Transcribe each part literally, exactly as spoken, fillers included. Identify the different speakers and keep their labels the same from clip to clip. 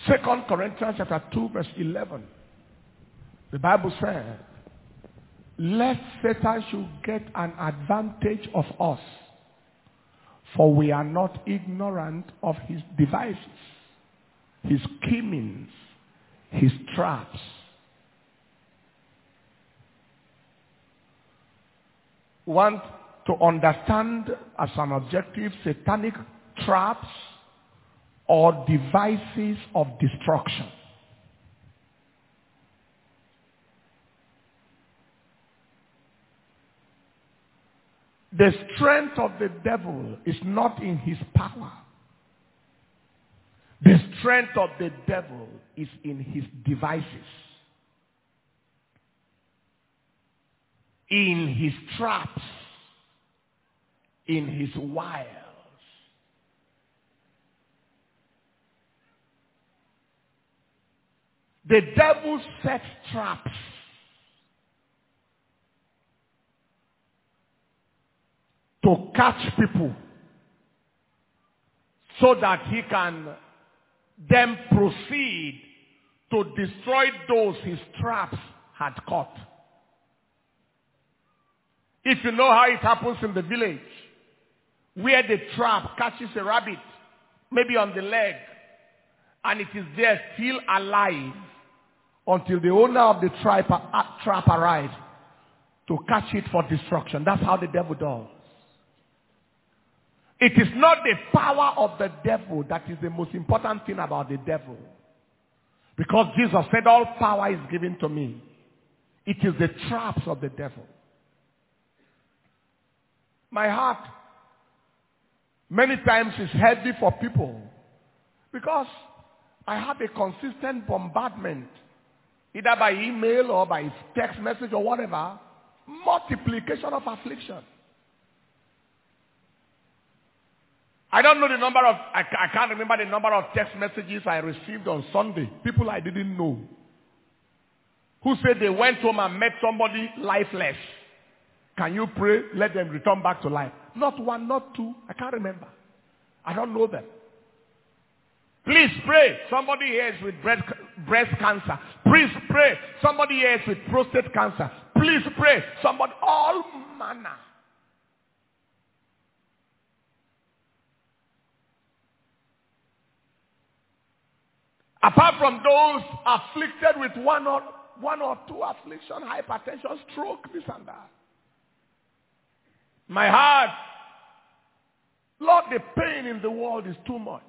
Speaker 1: Second Corinthians chapter two, verse eleven. The Bible says, lest Satan should get an advantage of us, for we are not ignorant of his devices, his schemings, his traps. Want to understand as an objective satanic traps or devices of destruction. The strength of the devil is not in his power. The strength of the devil is in his devices, in his traps, in his wiles. The devil sets traps to catch people so that he can then proceed to destroy those his traps had caught. If you know how it happens in the village, where the trap catches a rabbit, maybe on the leg, and it is there still alive until the owner of the trap, uh, trap arrives to catch it for destruction. That's how the devil does. It is not the power of the devil that is the most important thing about the devil. Because Jesus said, all power is given to me. It is the traps of the devil. My heart many times is heavy for people because I have a consistent bombardment, either by email or by text message or whatever, multiplication of affliction. I don't know the number of, I, I can't remember the number of text messages I received on Sunday. People I didn't know. Who said they went home and met somebody lifeless. Can you pray? Let them return back to life. Not one, not two. I can't remember. I don't know them. Please pray. Somebody here is with breast, breast cancer. Please pray. Somebody here is with prostate cancer. Please pray. Somebody, all manner. Apart from those afflicted with one or, one or two affliction, hypertension, stroke, this and that. My heart, Lord, the pain in the world is too much.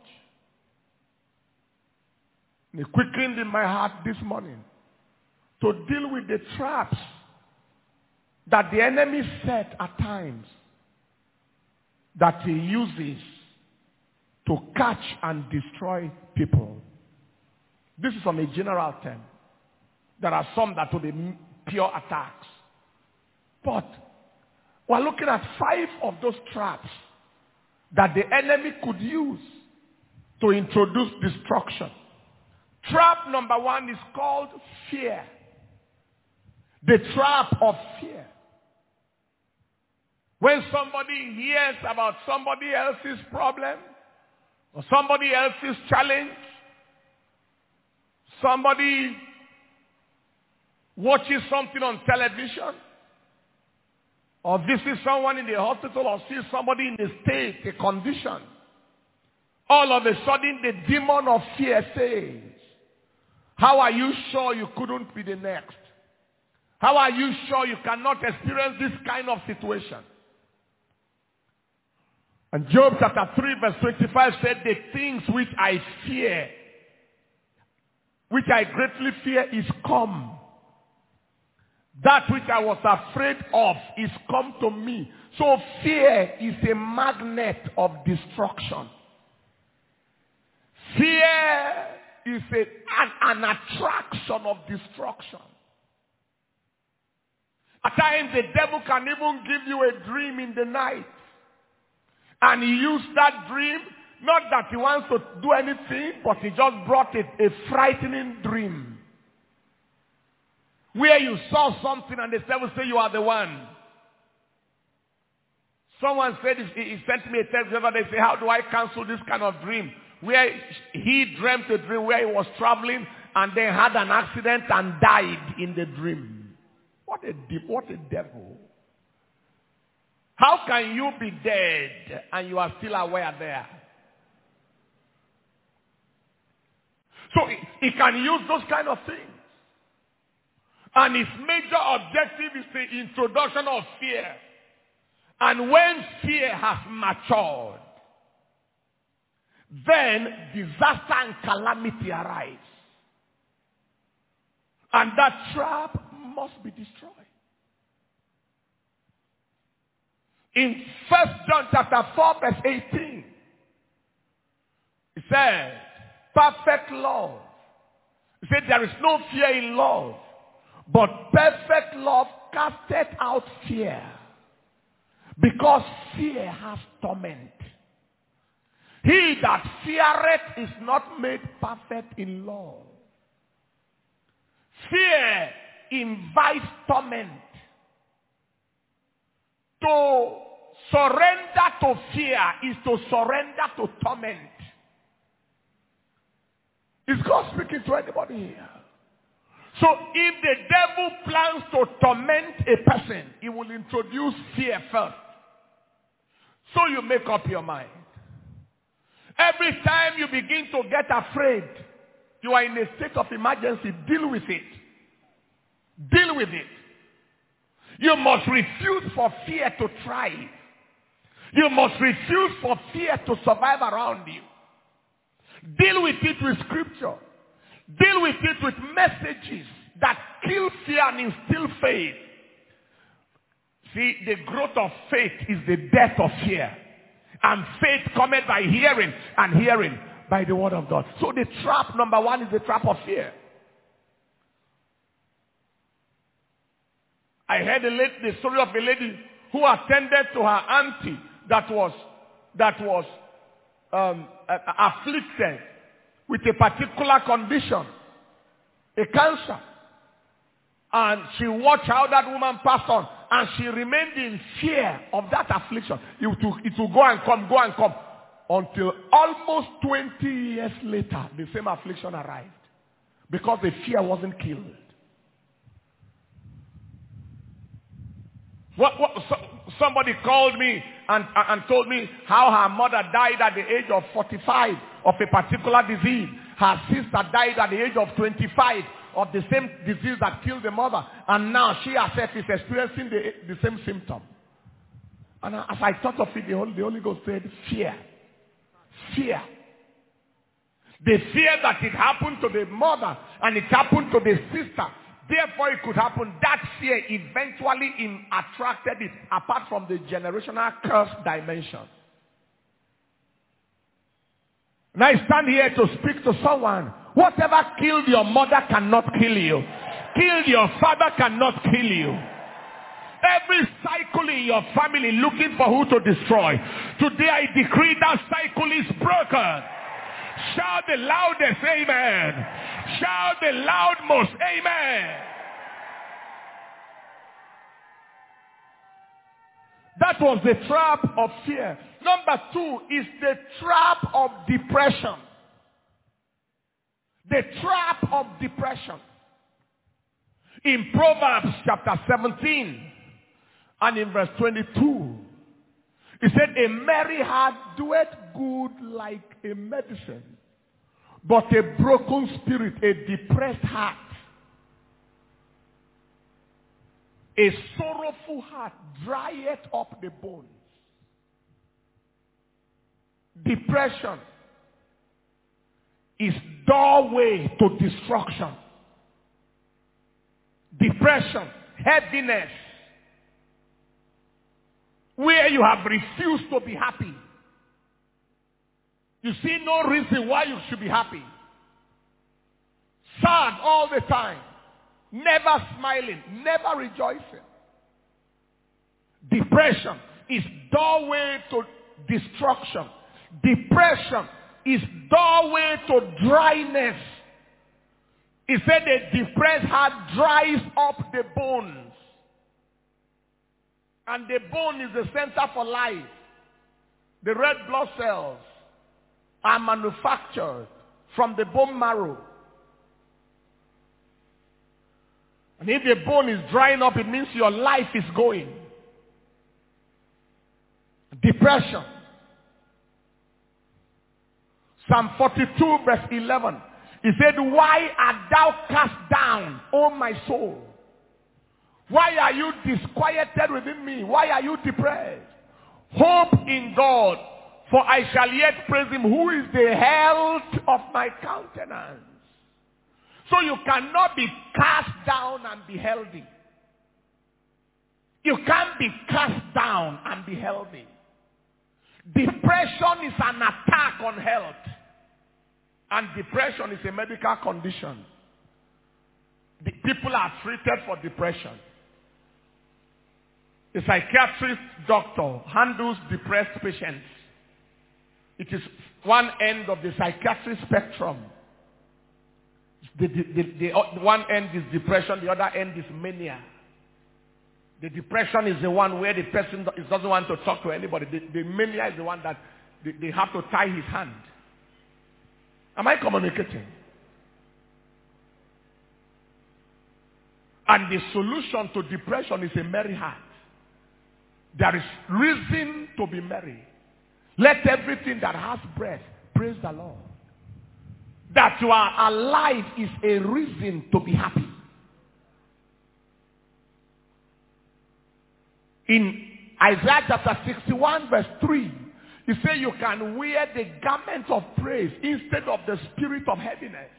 Speaker 1: And it quickened in my heart this morning to deal with the traps that the enemy set at times that he uses to catch and destroy people. This is on a general term. There are some that will be pure attacks. But we're looking at five of those traps that the enemy could use to introduce destruction. Trap number one is called fear. The trap of fear. When somebody hears about somebody else's problem or somebody else's challenge, somebody watches something on television or visits someone in the hospital or sees somebody in a state, a condition, all of a sudden the demon of fear says, how are you sure you couldn't be the next? How are you sure you cannot experience this kind of situation? And Job chapter three verse twenty-five said, the things which I fear, which I greatly fear is come. That which I was afraid of is come to me. So fear is a magnet of destruction. Fear is a, an, an attraction of destruction. At times the devil can even give you a dream in the night. And he used that dream, not that he wants to do anything, but he just brought a, a frightening dream. Where you saw something and the devil say you are the one. Someone said, he, he sent me a text the other day, say, how do I cancel this kind of dream? where he dreamt a dream where he was traveling and then had an accident and died in the dream. What a deep, what a devil. How can you be dead and you are still aware there? So he can use those kind of things. And his major objective is the introduction of fear. And when fear has matured, then disaster and calamity arise. And that trap must be destroyed. In First John chapter four verse eighteen, it says, perfect love. It said there is no fear in love, but perfect love casteth out fear, because fear has torment. He that feareth is not made perfect in love. Fear invites torment. To surrender to fear is to surrender to torment. Is God speaking to anybody here? So if the devil plans to torment a person, he will introduce fear first. So you make up your mind. Every time you begin to get afraid, you are in a state of emergency, deal with it. Deal with it. You must refuse for fear to thrive. You must refuse for fear to survive around you. Deal with it with scripture. Deal with it with messages that kill fear and instill faith. See, the growth of faith is the death of fear. And faith cometh by hearing, and hearing by the word of God. So the trap number one is the trap of fear. I heard a lady, the story of a lady who attended to her auntie that was that was um, afflicted with a particular condition, a cancer. And she watched how that woman passed on, and she remained in fear of that affliction. It will, it will go and come, go and come, until almost twenty years later, the same affliction arrived. Because the fear wasn't killed. What, what, so, somebody called me and, and told me how her mother died at the age of forty-five of a particular disease. Her sister died at the age of twenty-five of the same disease that killed the mother. And now she herself is experiencing the, the same symptom. And as I thought of it, the Holy, the Holy Ghost said, fear. Fear. The fear that it happened to the mother and it happened to the sister. Therefore, it could happen. That fear eventually in attracted it, apart from the generational curse dimension. Now I stand here to speak to someone. Whatever killed your mother cannot kill you. Killed your father cannot kill you. Every cycle in your family looking for who to destroy. Today I decree that cycle is broken. Shout the loudest amen. Shout the loudmost amen. That was the trap of fear. Number two is the trap of depression. The trap of depression. In Proverbs chapter seventeen and in verse twenty-two, it said, a merry heart doeth good like a medicine, but a broken spirit, a depressed heart, a sorrowful heart drieth up the bones. Depression is doorway to destruction. Depression, heaviness, where you have refused to be happy. You see no reason why you should be happy. Sad all the time. Never smiling. Never rejoicing. Depression is doorway to destruction. Depression is doorway to dryness. He said a depressed heart dries up the bones. And the bone is the center for life. The red blood cells are manufactured from the bone marrow. And if the bone is drying up, it means your life is going. Depression. Psalm forty-two verse eleven. He said, why art thou cast down, O my soul? Why are you disquieted within me? Why are you depressed? Hope in God, for I shall yet praise him, who is the health of my countenance. So you cannot be cast down and be healthy. You can't be cast down and be healthy. Depression is an attack on health. And depression is a medical condition. The people are treated for depression. A psychiatrist doctor handles depressed patients. It is one end of the psychiatric spectrum. The, the, the, the one end is depression, the other end is mania. The depression is the one where the person doesn't want to talk to anybody. The, the mania is the one that they, they have to tie his hand. Am I communicating? And the solution to depression is a merry heart. There is reason to be merry. Let everything that has breath praise the Lord. That you are alive is a reason to be happy. In Isaiah chapter sixty-one verse three, he said you can wear the garment of praise instead of the spirit of heaviness.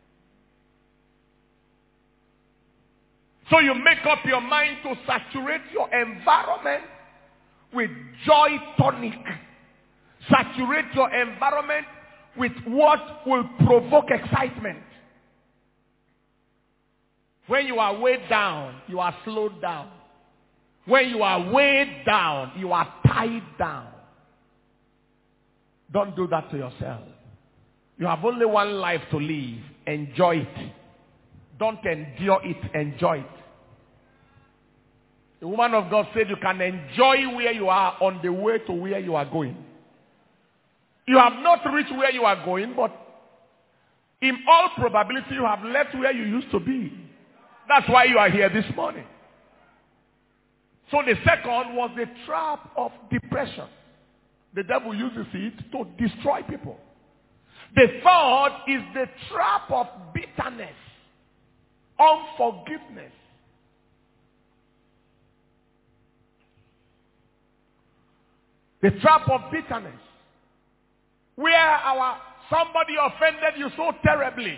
Speaker 1: So you make up your mind to saturate your environment with joy tonic. Saturate your environment with what will provoke excitement. When you are weighed down, you are slowed down. When you are weighed down, you are tied down. Don't do that to yourself. You have only one life to live. Enjoy it. Don't endure it. Enjoy it. The woman of God said you can enjoy where you are on the way to where you are going. You have not reached where you are going, but in all probability you have left where you used to be. That's why you are here this morning. So the second was the trap of depression. The devil uses it to destroy people. The third is the trap of bitterness, unforgiveness. The trap of bitterness, where our somebody offended you so terribly.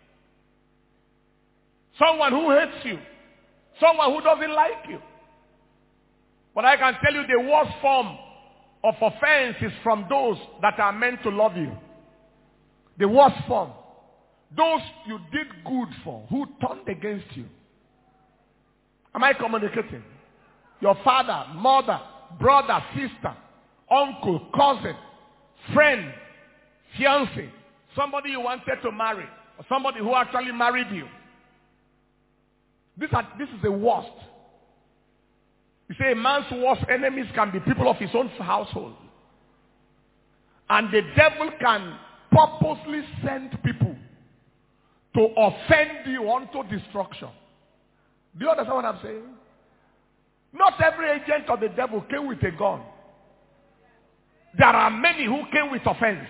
Speaker 1: Someone who hates you. Someone who doesn't like you. But I can tell you the worst form of offense is from those that are meant to love you. The worst form. Those you did good for, who turned against you. Am I communicating? Your father, mother, brother, sister, uncle, cousin, friend, fiancé, somebody you wanted to marry, or somebody who actually married you. This, are, this is the worst. You say a man's worst enemies can be people of his own household. And the devil can purposely send people to offend you unto destruction. Do you understand what I'm saying? Not every agent of the devil came with a gun. There are many who came with offense.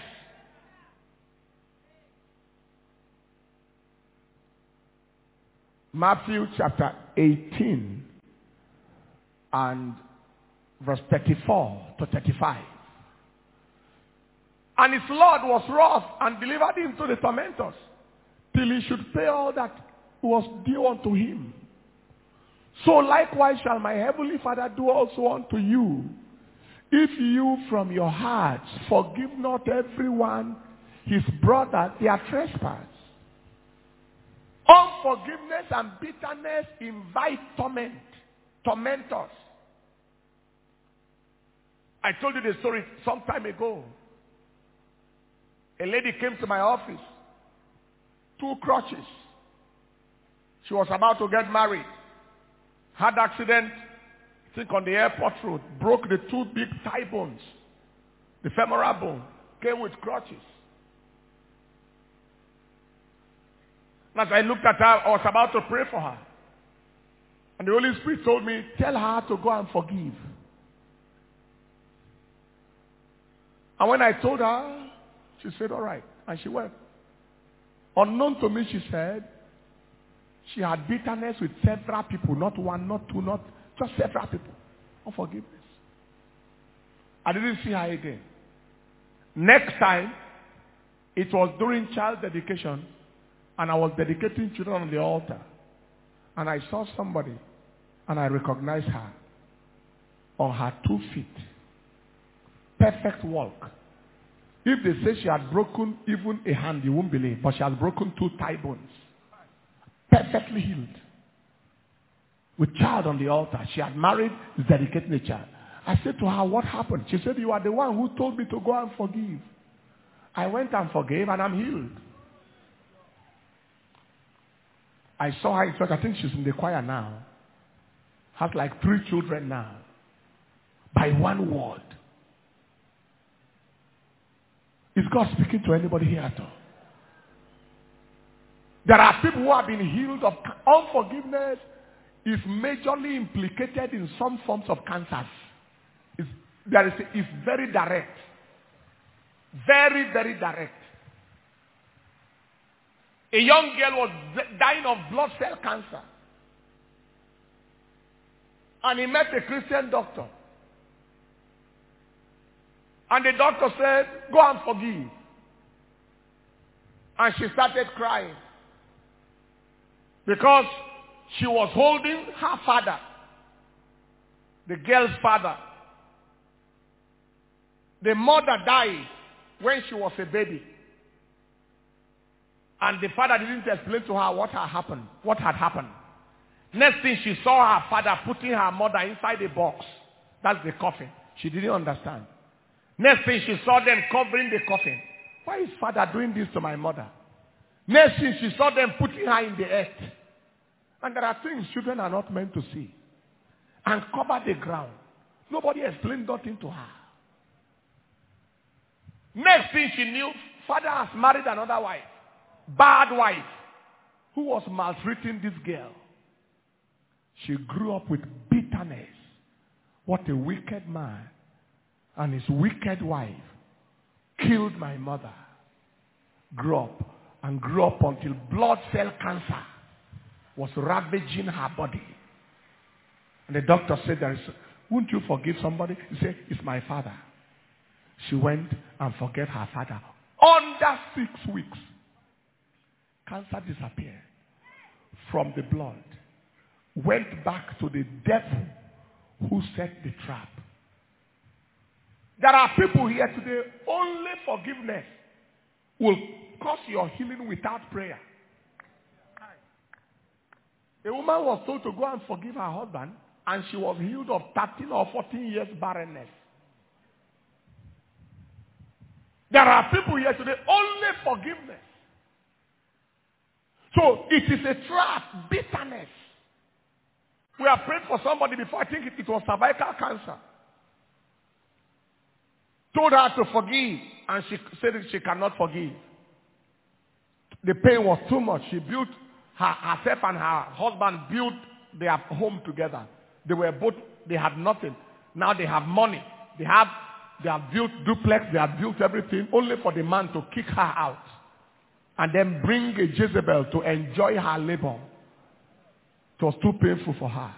Speaker 1: Matthew chapter eighteen and verse thirty-four to thirty-five. And his Lord was wroth and delivered him to the tormentors, till he should pay all that was due unto him. So likewise shall my heavenly Father do also unto you, if you from your hearts forgive not everyone his brother their trespass. Unforgiveness and bitterness invite torment, torment us. I told you the story some time ago. A lady came to my office, two crutches. She was about to get married. Had accident, I think on the airport road, broke the two big thigh bones, the femoral bone, came with crutches. As I looked at her, I was about to pray for her. And the Holy Spirit told me, tell her to go and forgive. And when I told her, she said, all right. And she went. Unknown to me, she said, she had bitterness with several people, not one, not two, not just several people. Unforgiveness. I didn't see her again. Next time, it was during child dedication, and I was dedicating children on the altar. And I saw somebody, and I recognized her on her two feet. Perfect walk. If they say she had broken even a hand, you won't believe. But she has broken two thigh bones. Perfectly healed. With child on the altar. She had married, is dedicating a child. I said to her, what happened? She said, you are the one who told me to go and forgive. I went and forgave, and I'm healed. I saw her in church. I think she's in the choir now. Has like three children now. By one word. Is God speaking to anybody here at all? There are people who have been healed of unforgiveness. Is majorly implicated in some forms of cancers. It's, there is, it's very direct. Very, very direct. A young girl was dying of blood cell cancer. And he met a Christian doctor. And the doctor said, go and forgive. And she started crying. Because she was holding her father. The girl's father. The mother died when she was a baby. And the father didn't explain to her what had happened. What had happened. Next thing, she saw her father putting her mother inside a box. That's the coffin. She didn't understand. Next thing, she saw them covering the coffin. Why is father doing this to my mother? Next thing, she saw them putting her in the earth. And there are things children are not meant to see. And cover the ground. Nobody explained nothing to her. Next thing she knew, father has married another wife. Bad wife. Who was maltreating this girl. She grew up with bitterness. What a wicked man. And his wicked wife killed my mother. Grew up. And grew up until blood cell cancer was ravaging her body. And the doctor said, there is, won't you forgive somebody? He said, it's my father. She went and forgave her father. Under six weeks, cancer disappeared from the blood. Went back to the devil who set the trap. There are people here today, only forgiveness will cause your healing without prayer. A woman was told to go and forgive her husband, and she was healed of thirteen or fourteen years barrenness. There are people here today, only forgiveness. So it is a trap, bitterness. We have prayed for somebody before, I think it, it was cervical cancer. Told her to forgive, and she said she cannot forgive. The pain was too much. She built, her, herself and her husband built their home together. They were both, they had nothing. Now they have money. They have, they have built duplex, they have built everything, only for the man to kick her out. And then bring a Jezebel to enjoy her labor. It was too painful for her.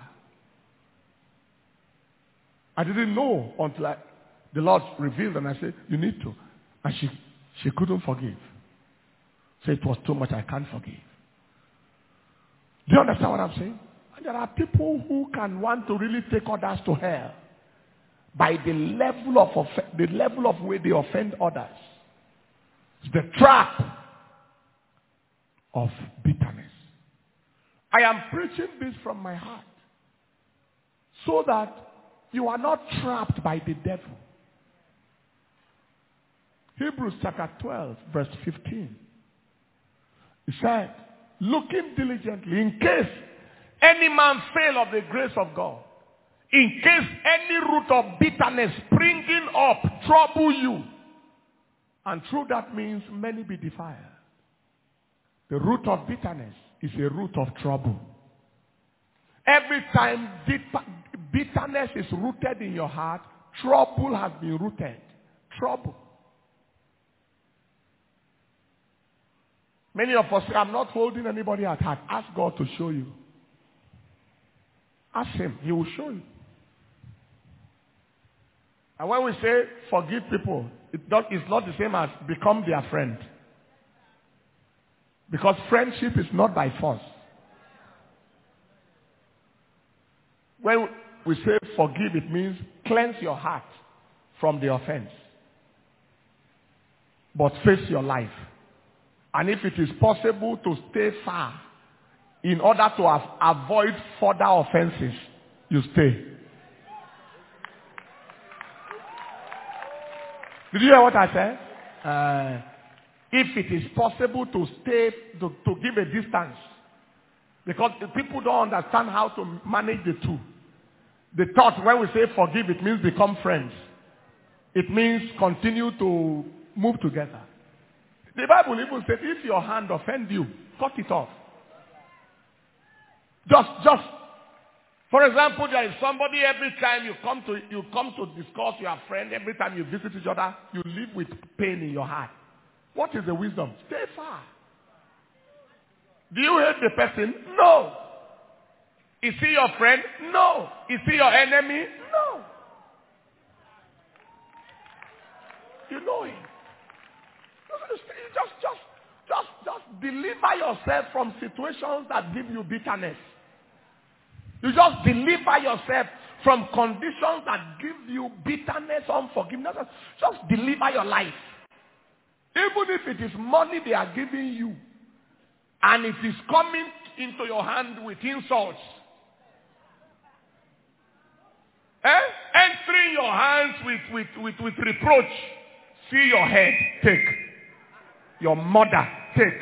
Speaker 1: I didn't know until I, the Lord revealed, and I said, you need to. And she, she couldn't forgive. So it was too much, I can't forgive. Do you understand what I'm saying? And there are people who can want to really take others to hell by the level of off- the level of way they offend others. It's the trap of bitterness. I am preaching this from my heart so that you are not trapped by the devil. Hebrews chapter twelve, verse fifteen. It said, looking diligently, in case any man fail of the grace of God, in case any root of bitterness springing up trouble you, and through that means many be defiled. The root of bitterness is a root of trouble. Every time bitterness is rooted in your heart, trouble has been rooted. Trouble. Many of us say, I'm not holding anybody at heart. Ask God to show you. Ask him. He will show you. And when we say forgive people, it not, it's not the same as become their friend. Because friendship is not by force. When we say forgive, it means cleanse your heart from the offense. But face your life. And if it is possible to stay far in order to have, avoid further offenses, you stay. Did you hear what I said? Uh, if it is possible to stay, to, to give a distance. Because the people don't understand how to manage the two. The thought when we say forgive, it means become friends. It means continue to move together. The Bible even said, if your hand offends you, cut it off. Just, just, for example, there is somebody every time you come to, you come to discuss your friend, every time you visit each other, you live with pain in your heart. What is the wisdom? Stay far. Do you hate the person? No. Is he your friend? No. Is he your enemy? No. You know him. Just, just, just, just deliver yourself from situations that give you bitterness. You just deliver yourself from conditions that give you bitterness, unforgiveness. Just deliver your life. Even if it is money they are giving you, and it is coming into your hand with insults, eh? Entering your hands with, with, with, with reproach. See your head, take. Your mother, take.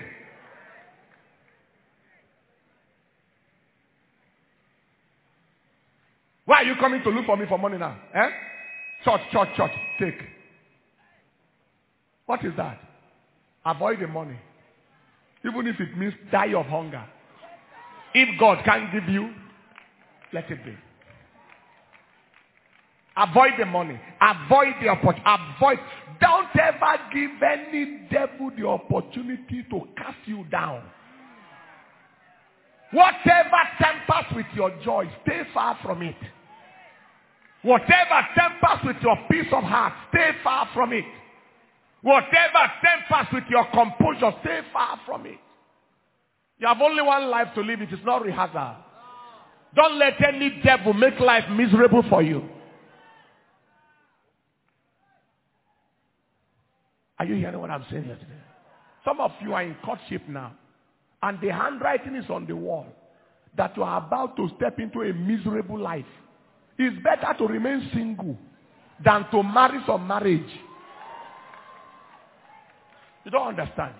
Speaker 1: Why are you coming to look for me for money now? Eh? Church, church, church, take. What is that? Avoid the money. Even if it means die of hunger. If God can't give you, let it be. Avoid the money. Avoid the opportunity. Avoid. Don't ever give any devil the opportunity to cast you down. Whatever tempers with your joy, stay far from it. Whatever tempers with your peace of heart, stay far from it. Whatever tempers with your composure, stay far from it. You have only one life to live. It is not rehearsal. Don't let any devil make life miserable for you. Are you hearing what I'm saying here today? Some of you are in courtship now. And the handwriting is on the wall. That you are about to step into a miserable life. It's better to remain single than to marry some marriage. You don't understand.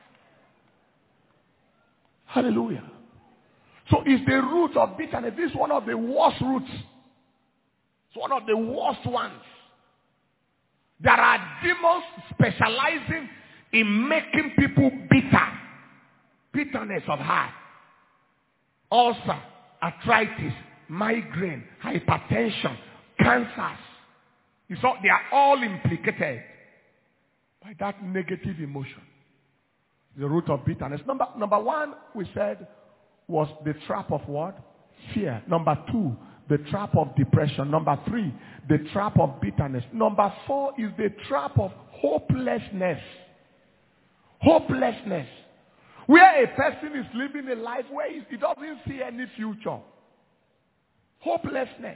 Speaker 1: Hallelujah. So it's the root of bitterness. This is one of the worst roots. It's one of the worst ones. There are demons specializing in making people bitter. Bitterness of heart. Ulcer, arthritis, migraine, hypertension, cancers. It's all, they are all implicated by that negative emotion. The root of bitterness. Number, number one, we said, was the trap of what? Fear. Number two, the trap of depression. Number three, the trap of bitterness. Number four is the trap of hopelessness. Hopelessness. Where a person is living a life where he doesn't see any future. Hopelessness.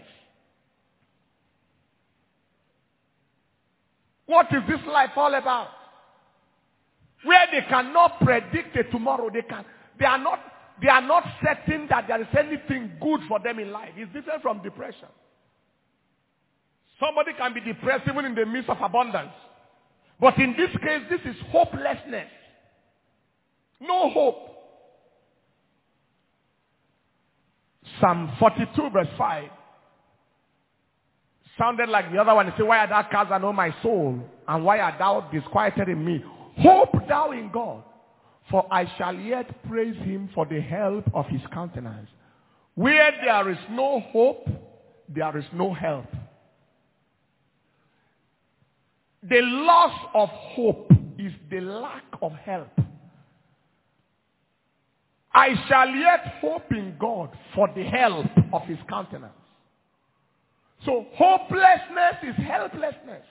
Speaker 1: What is this life all about? Where they cannot predict a tomorrow. They can, they are not, they are not certain that there is anything good for them in life. It's different from depression. Somebody can be depressed even in the midst of abundance. But in this case, this is hopelessness. No hope. Psalm forty-two verse five. Sounded like the other one. He said, why art thou cast down, O my soul? And why art thou disquieted in me? Hope thou in God. For I shall yet praise him for the help of his countenance. Where there is no hope, there is no help. The loss of hope is the lack of help. I shall yet hope in God for the help of his countenance. So hopelessness is helplessness.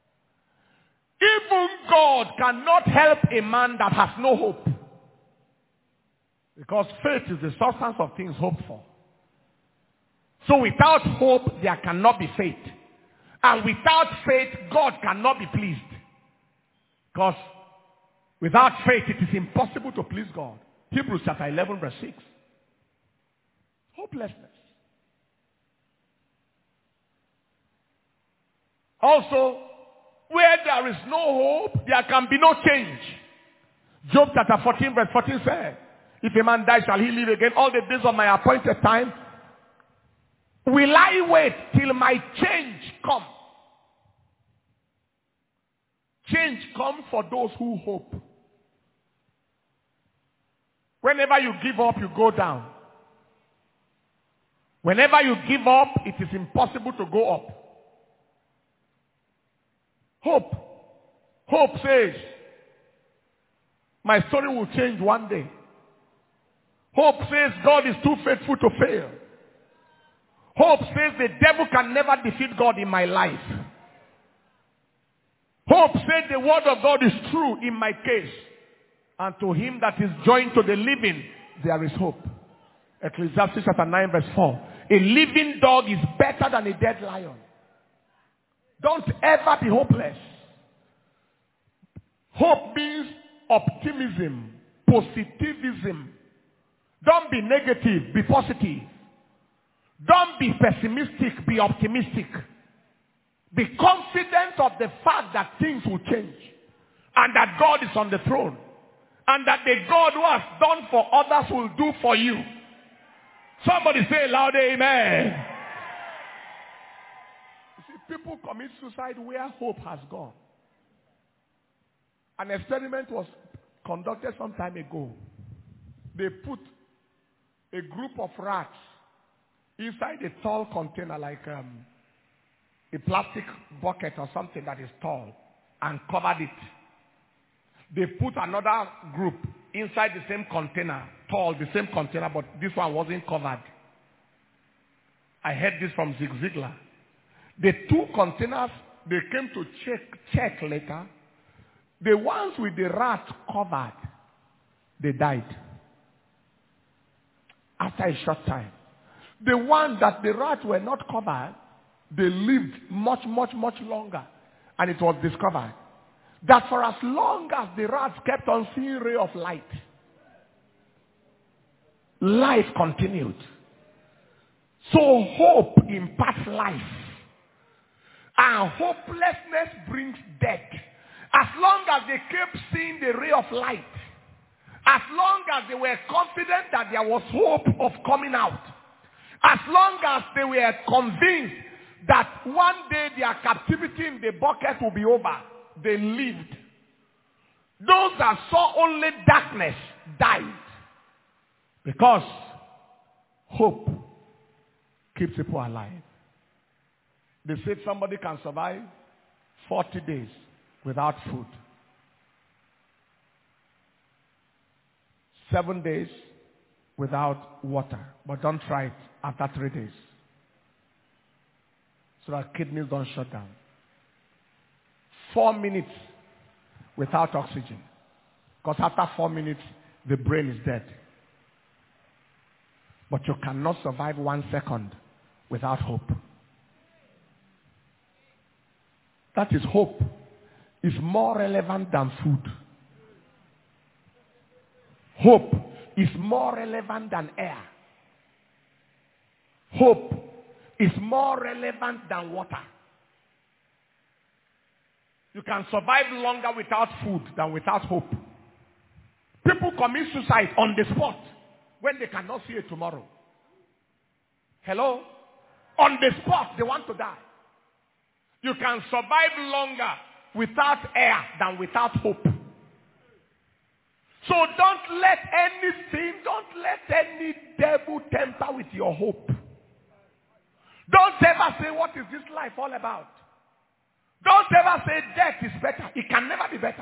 Speaker 1: Even God cannot help a man that has no hope. Because faith is the substance of things hoped for. So without hope, there cannot be faith. And without faith, God cannot be pleased. Because without faith, it is impossible to please God. Hebrews chapter eleven verse six. Hopelessness. Also, where there is no hope, there can be no change. Job chapter fourteen verse fourteen said, if a man dies, shall he live again? All the days of my appointed time, will I wait till my change come? Change comes for those who hope. Whenever you give up, you go down. Whenever you give up, it is impossible to go up. Hope. Hope says, my story will change one day. Hope says God is too faithful to fail. Hope says the devil can never defeat God in my life. Hope says the word of God is true in my case. And to him that is joined to the living, there is hope. Ecclesiastes chapter nine verse four. A living dog is better than a dead lion. Don't ever be hopeless. Hope means optimism, positivism. Don't be negative, be positive. Don't be pessimistic, be optimistic. Be confident of the fact that things will change. And that God is on the throne. And that the God who has done for others will do for you. Somebody say loud amen. You see, people commit suicide where hope has gone. An experiment was conducted some time ago. They put a group of rats inside a tall container like um, a plastic bucket or something that is tall and covered it. They put another group inside the same container, tall, the same container, but this one wasn't covered. I heard this from Zig Ziglar. The two containers, they came to check, check later. The ones with the rat covered, they died. After a short time. The ones that the rats were not covered, they lived much, much, much longer. And it was discovered that for as long as the rats kept on seeing ray of light, life continued. So hope imparts life. And hopelessness brings death. As long as they kept seeing the ray of light, as long as they were confident that there was hope of coming out, as long as they were convinced that one day their captivity in the bucket will be over, they lived. Those that saw only darkness died. Because hope keeps people alive. They said somebody can survive forty days without food. Seven days without water. But don't try it after three days. So that kidneys don't shut down. Four minutes without oxygen. Because after four minutes, the brain is dead. But you cannot survive one second without hope. That is hope. Is more relevant than food. Hope is more relevant than air. Hope is more relevant than water. You can survive longer without food than without hope. People commit suicide on the spot when they cannot see it tomorrow. Hello? On the spot, they want to die. You can survive longer without air than without hope. So don't let anything, don't let any devil tamper with your hope. Don't ever say, what is this life all about? Don't ever say death is better. It can never be better.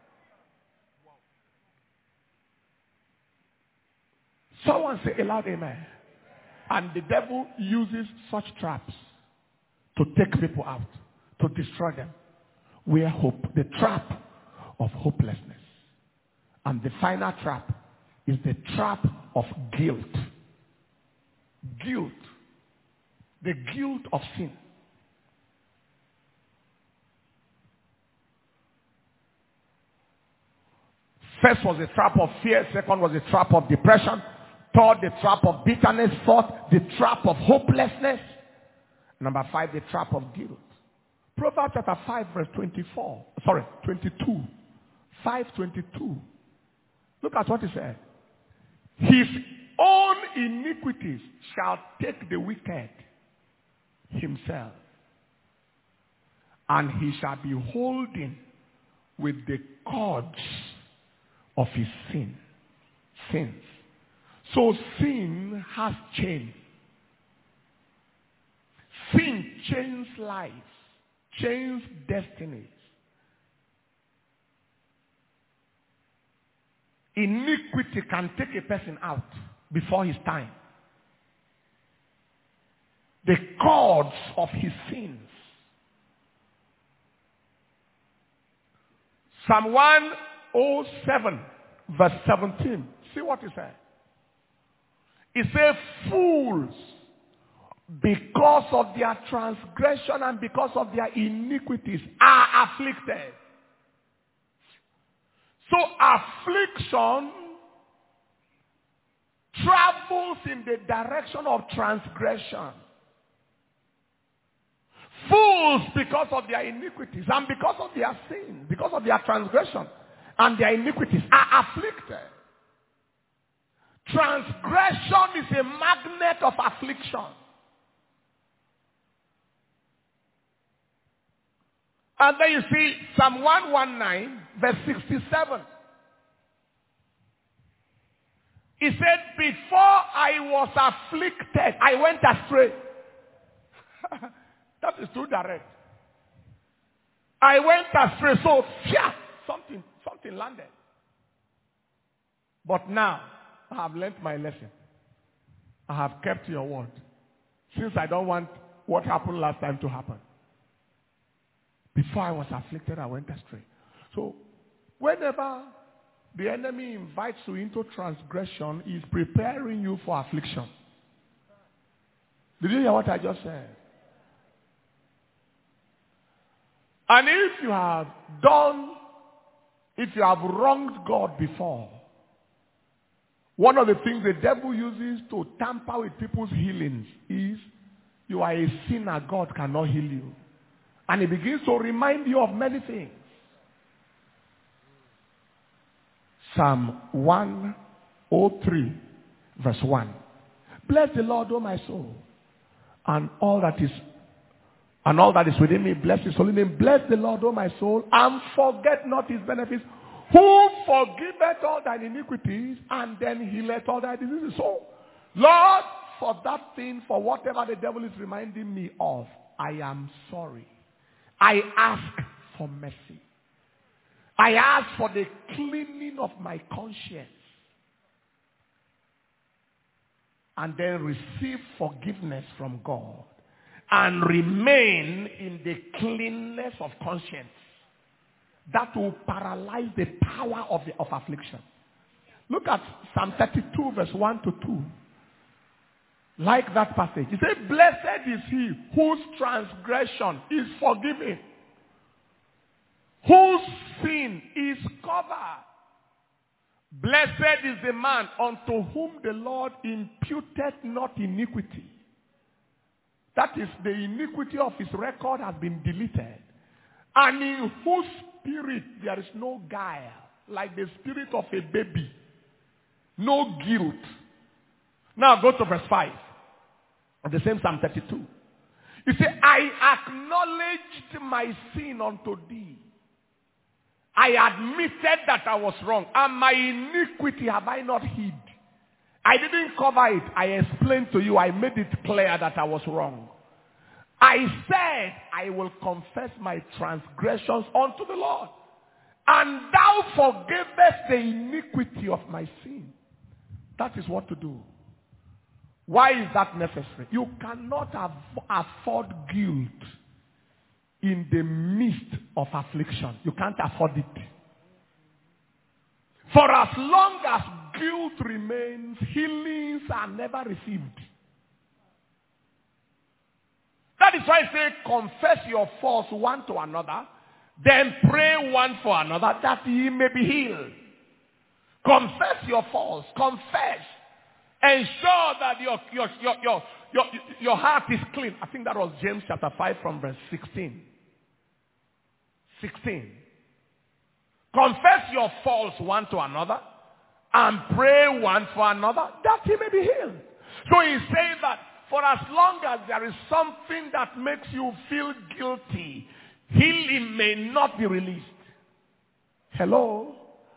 Speaker 1: Someone say a loud amen. And the devil uses such traps to take people out, to destroy them. Where hope, the trap of hopelessness. And the final trap is the trap of guilt. Guilt. The guilt of sin. First was the trap of fear. Second was the trap of depression. Third, the trap of bitterness. Fourth, the trap of hopelessness. Number five, the trap of guilt. Proverbs chapter five, verse twenty-four. Sorry, twenty-two. five twenty-two. Look at what he said. His own iniquities shall take the wicked himself, and he shall be holding with the cords of his sin. Sins. So sin has chains. Sin chains lives, chains destinies. Iniquity can take a person out before his time. The cords of his sins. Psalm one oh seven, verse seventeen. See what he said. He said, fools, because of their transgression and because of their iniquities, are afflicted. So affliction travels in the direction of transgression. Fools because of their iniquities and because of their sin, because of their transgression and their iniquities are afflicted. Transgression is a magnet of affliction. And then you see Psalm one nineteen, verse sixty-seven. He said, before I was afflicted, I went astray. That is too direct. I went astray, so yeah, something, something landed. But now, I have learned my lesson. I have kept your word. Since I don't want what happened last time to happen. Before I was afflicted, I went astray. So, whenever the enemy invites you into transgression, he is preparing you for affliction. Did you hear what I just said? And if you have done, if you have wronged God before, one of the things the devil uses to tamper with people's healings is you are a sinner, God cannot heal you. And he begins to remind you of many things. Psalm one oh three, verse one. Bless the Lord, O my soul, and all that is and all that is within me, bless his holy name. Bless the Lord, O my soul, and forget not his benefits, who forgiveth all thine iniquities, and then healeth all thy diseases. So, Lord, for that thing, for whatever the devil is reminding me of, I am sorry. I ask for mercy. I ask for the cleaning of my conscience. And then receive forgiveness from God. And remain in the cleanness of conscience. That will paralyze the power of, the, of affliction. Look at Psalm thirty-two, verse one to two. Like that passage. He said, blessed is he whose transgression is forgiven, whose sin is covered. Blessed is the man unto whom the Lord imputed not iniquity. That is, the iniquity of his record has been deleted. And in whose spirit there is no guile, like the spirit of a baby. No guilt. Now go to verse five. Of the same Psalm thirty-two. You say, I acknowledged my sin unto thee, I admitted that I was wrong. And my iniquity have I not hid. I didn't cover it. I explained to you. I made it clear that I was wrong. I said, I will confess my transgressions unto the Lord. And thou forgavest the iniquity of my sin. That is what to do. Why is that necessary? You cannot av- afford guilt in the midst of affliction. You can't afford it. For as long as guilt remains, healings are never received. That is why I say confess your faults one to another, then pray one for another that ye may be healed. Confess your faults. Confess. Ensure that your, your, your, your, your, your heart is clean. I think that was James chapter five from verse sixteen. sixteen. Confess your faults one to another and pray one for another that he may be healed. So he's saying that for as long as there is something that makes you feel guilty, healing may not be released. Hello?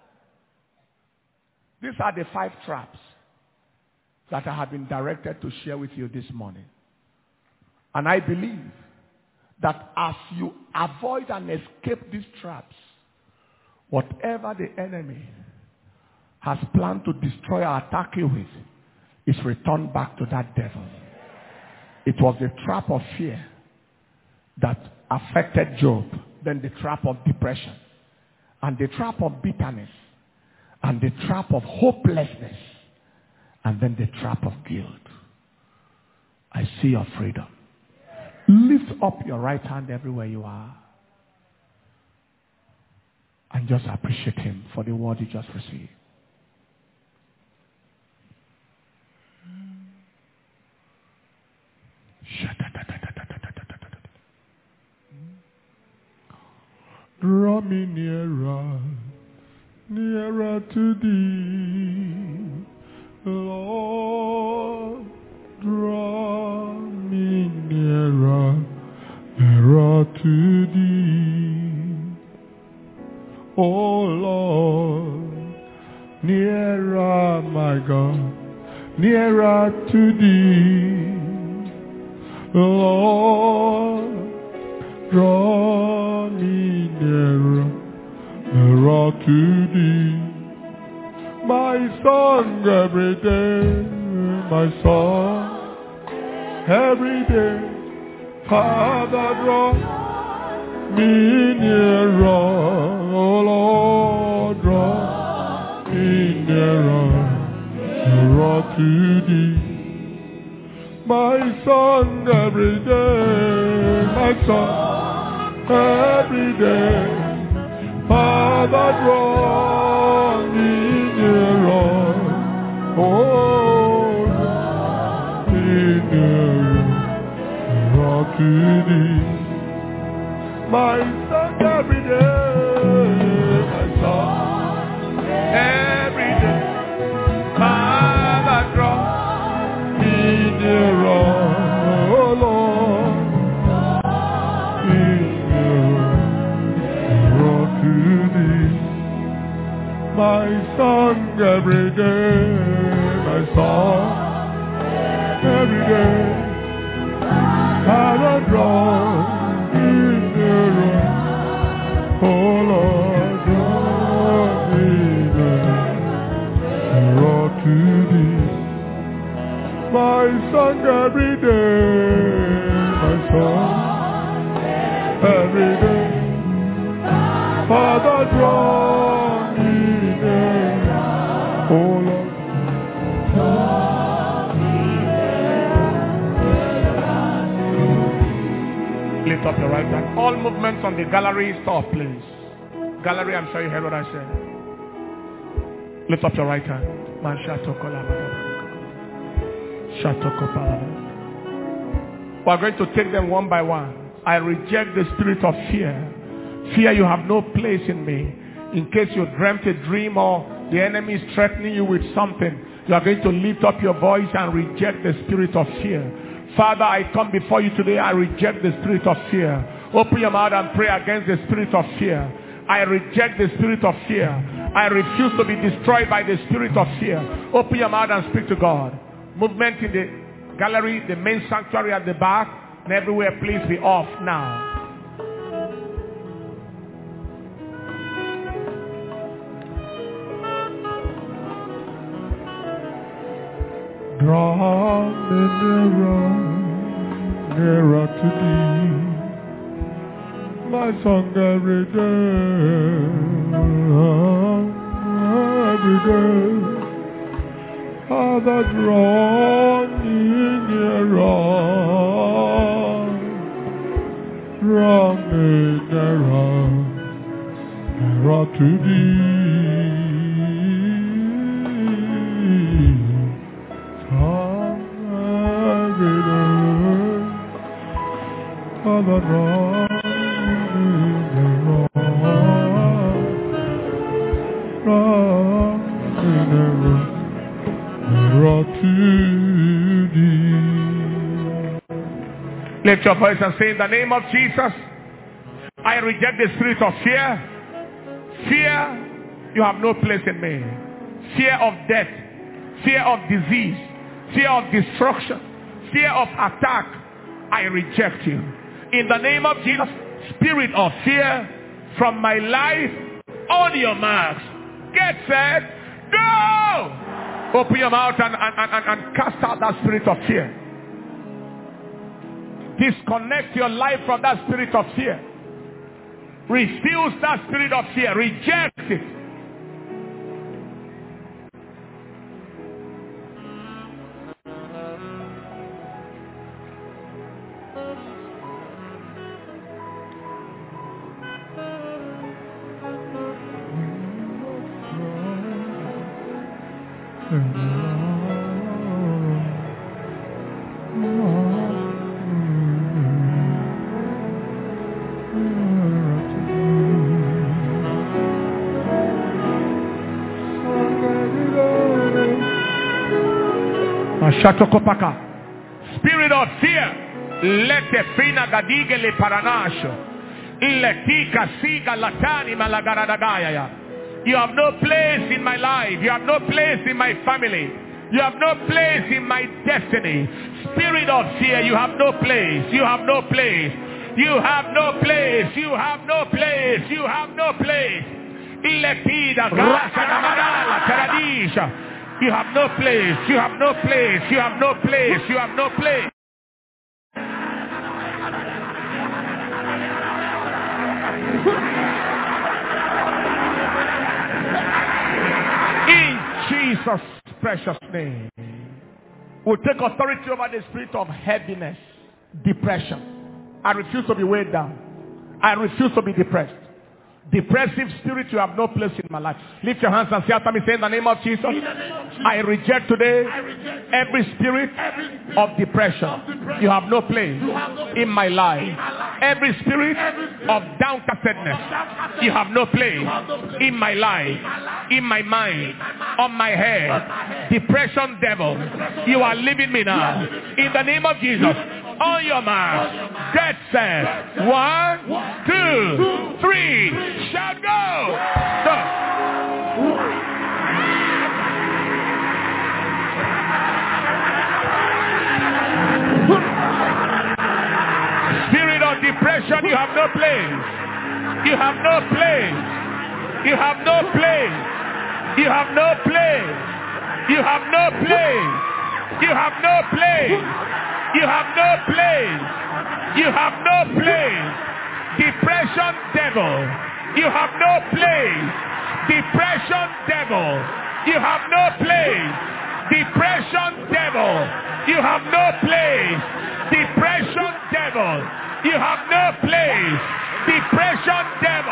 Speaker 1: These are the five traps that I have been directed to share with you this morning. And I believe that as you avoid and escape these traps, whatever the enemy has planned to destroy or attack you with is returned back to that devil. It was the trap of fear that affected Job, then the trap of depression, and the trap of bitterness, and the trap of hopelessness, and then the trap of guilt. I see your freedom. Lift up your right hand everywhere you are and just appreciate him for the word you just received. Draw me nearer, nearer to thee, Lord. Draw me nearer, nearer to thee, oh Lord. Nearer, my God, nearer to thee, Lord. Draw me nearer, nearer to thee. My song every day, my song every day. Father, draw me nearer, oh Lord, draw me nearer, nearer to thee. My song every day, my song every day. Father, draw me nearer, oh, draw me nearer, nearer to thee. My song every day, my song every day. Father, draw me nearer, oh Lord, me nearer to thee. My song every day, my song every day. Father, draw me nearer, oh Lord, draw me nearer to thee. My song every day, my song every day. Father, draw me near, oh Lord, draw me near. Lift up your right hand. All movements on the gallery, stop, please. Gallery, I'm sure you heard what I said. Lift up your right hand. We're going to take them one by one. I reject the spirit of fear. Fear, you have no place in me. In case you dreamt a dream or the enemy is threatening you with something, you are going to lift up your voice and reject the spirit of fear. Father, I come before you today. I reject the spirit of fear. Open your mouth and pray against the spirit of fear. I reject the spirit of fear. I refuse to be destroyed by the spirit of fear. Open your mouth and speak to God. Movement in the gallery, the main sanctuary at the back, and everywhere, please be off now.
Speaker 2: Draw me nearer, nearer to thee, my song every day, every day. Father, draw me nearer, draw me nearer, nearer to thee. Father, draw me nearer, draw me nearer, nearer to thee.
Speaker 1: Lift your voice and say, in the name of Jesus, I reject the spirit of fear. Fear, you have no place in me. Fear of death, fear of disease, fear of destruction, fear of attack, I reject you. In the name of Jesus, spirit of fear from my life, on your marks, get set, go! Open your mouth and, and, and, and cast out that spirit of fear. Disconnect your life from that spirit of fear. Refuse that spirit of fear. Reject it. Spirit of fear, let the fina gadige le paranasho, letika siga latani malagaradagaya. You have no place in my life. You have no place in my family. You have no place in my destiny. Spirit of fear, you have no place. You have no place. You have no place. You have no place. You have no place. Letida garadagaya teradisha. You have no place. You have no place. You have no place. You have no place. In Jesus' precious name, we'll take authority over the spirit of heaviness, depression. I refuse to be weighed down. I refuse to be depressed. Depressive spirit, you have no place in my life. Lift your hands and say after me, say in the name of Jesus, name of Jesus I reject today I reject every, spirit every spirit of depression. Of depression. You have no place, have no in, my life. in my life. Every spirit, every spirit of downcastedness, of you have no place, have no place in, my life, in my life, in my mind, in my mind on my head. On my head. Depression devil, depression you are leaving me now. In the name of Jesus. On your mark, get set. One, two, three. Shout go. Go. Spirit of depression, you have no place. You have no place. You have no place. You have no place. You have no place. You have no place. You have no place. You have no place. Depression devil. You have no place. Depression devil. You have no place. Depression devil. You have no place. Depression devil. You have no place. Depression devil.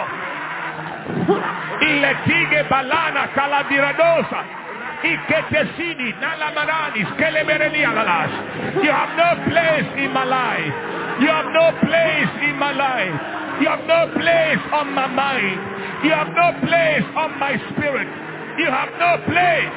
Speaker 1: Iletige balana calaviradosa. You have no place in my life. You have no place in my life. You have no place on my mind. You have no place on my spirit. You have no place.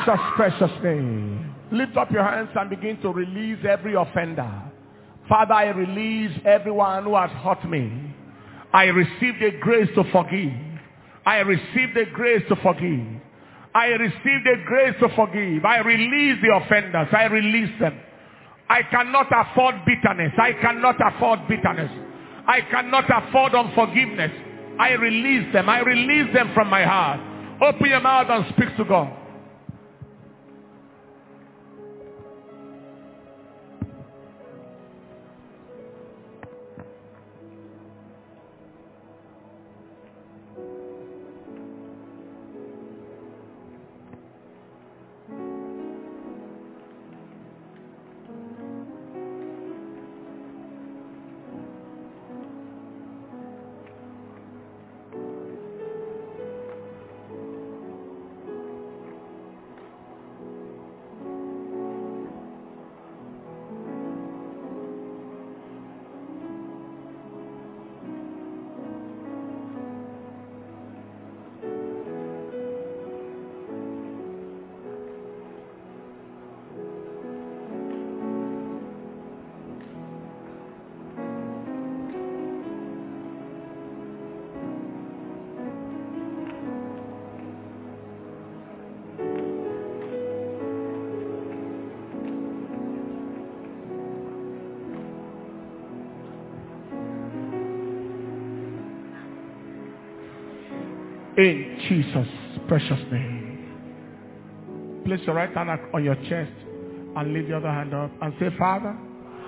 Speaker 1: Jesus' precious name. Lift up your hands and begin to release every offender. Father, I release everyone who has hurt me. I receive the grace to forgive. I receive the grace to forgive. I receive the grace to forgive. I release the offenders. I release them. I cannot afford bitterness. I cannot afford bitterness. I cannot afford unforgiveness. I release them. I release them from my heart. Open your mouth and speak to God. In Jesus' precious name. Place your right hand on your chest and lift your other hand up and say, Father,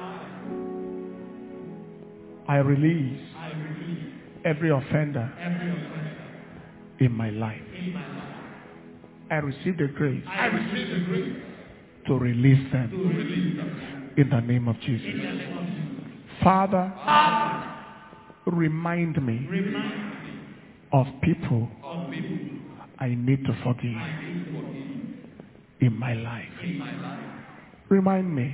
Speaker 1: I release every offender in my life. I receive the grace to release them in the name of Jesus. Father, remind me of people I need to forgive in my life. Remind me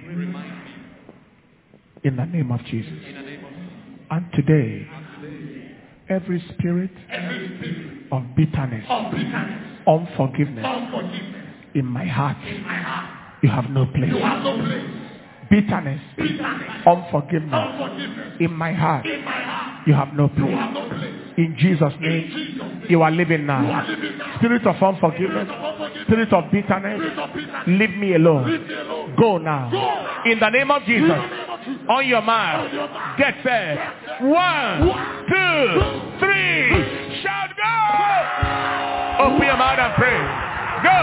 Speaker 1: in the name of Jesus. And today, every spirit of bitterness, unforgiveness in my heart, you have no place. Bitterness, unforgiveness in my heart, you have no place. In Jesus' name, you are living now. Spirit of unforgiveness, spirit of bitterness, leave me alone. Go now. In the name of Jesus, on your mark, get set. One, two, three. Shout go! Open your mouth and pray. Go!